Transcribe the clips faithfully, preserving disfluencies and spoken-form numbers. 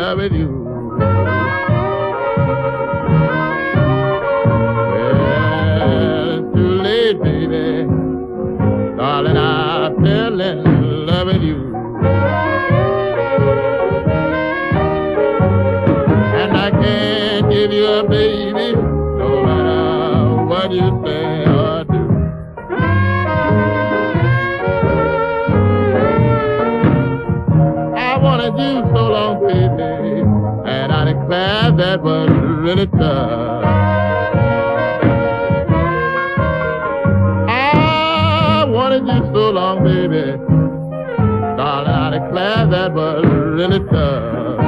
love with you. Well, it's too late, baby. Darling, I fell in love with you. And I can't give you up, baby, no matter what you say or do. I wanted you so long, baby, and I declare that was really tough. I wanted you so long, baby, darling, I declare that was really tough.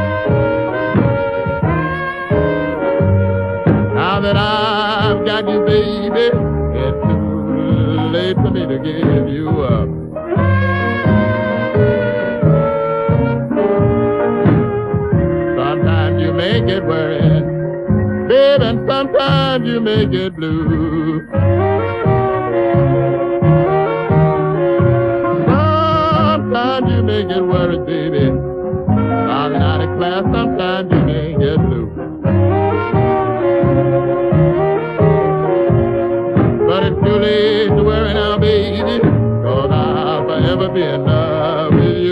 Now that I've got you, baby, it's too late for me to give you up. Sometimes you make it worry, baby, and sometimes you make it blue. Sometimes you make it worry, baby, darling, I declare sometimes you make it blue. But it's too late to worry now, baby, 'cause I'll forever be in love with you.